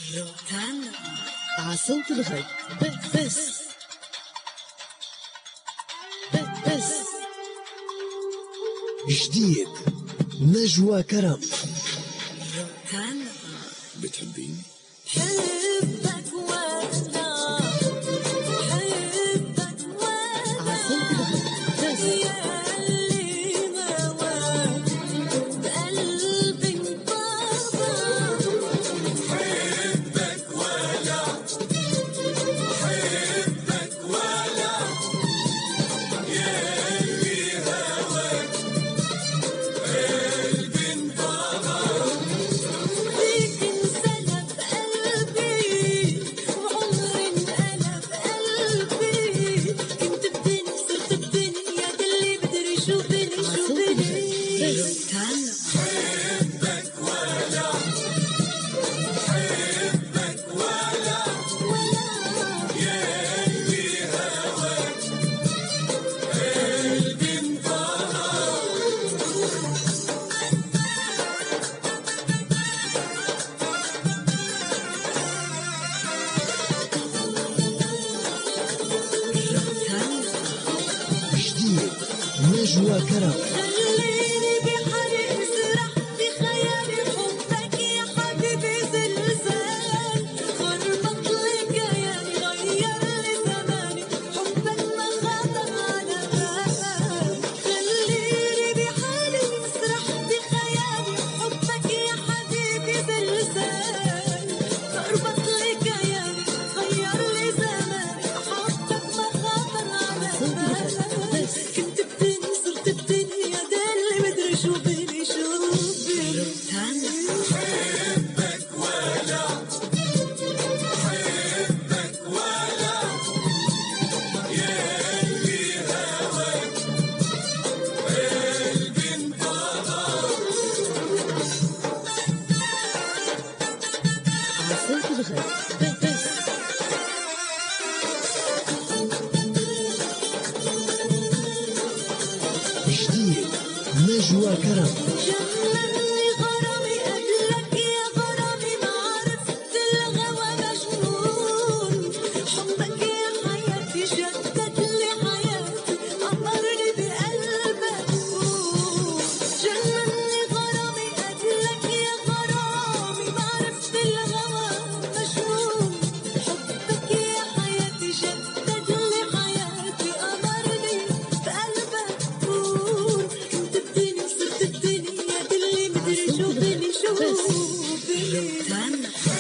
روتانا عصوت الغد بس جديد نجوى كرم. روتانا بتحبيني؟ حبك وانا حبك وانا عصوت الغد بس ياللي مواك بقلبي انطبع. حبك ولا حبك ولا ياللي هواك قلبي انطبع. فيك انسلب قلبي وعمري انقلب قلبي. كنت بدني صرت بدنيا دلي بدري شو بني شو بني. روتانا حبك ولا حبك ولا ياللي هواك قلبي انطبع. جديد نجوى كرم. خليني بحري اسرح بخيالي حبك يا حبيبي زلزال. غربت لي كياني غير لي زماني حبك ما خطر على بال. خليني بحالي اسرح بخيالي حبك يا حبيبي زلزال. غربت لي كياني غير لي زماني حبك ما خطر على بال. كنت بدني صرت بدنيا دلي مدري شو بيني شو بيني. حبك ولا حبك ولا ياللي هواك قلبي انطبع. عصيت الغد بس جديد نجوى كرم. جنني غرامي قبلك يا غرامي ما عرفت الغوى مجنون. حبك يا حياتي جدد لي حياتي أمرني بقلبك كون. جنني غرامي قبلك يا غرامي ما عرفت الغوى مجنون. حبك يا حياتي جدد لي حياتي أمرني بقلبك كون. كنت بدني صرت بدنيا دلي مدري شو بني شو بني.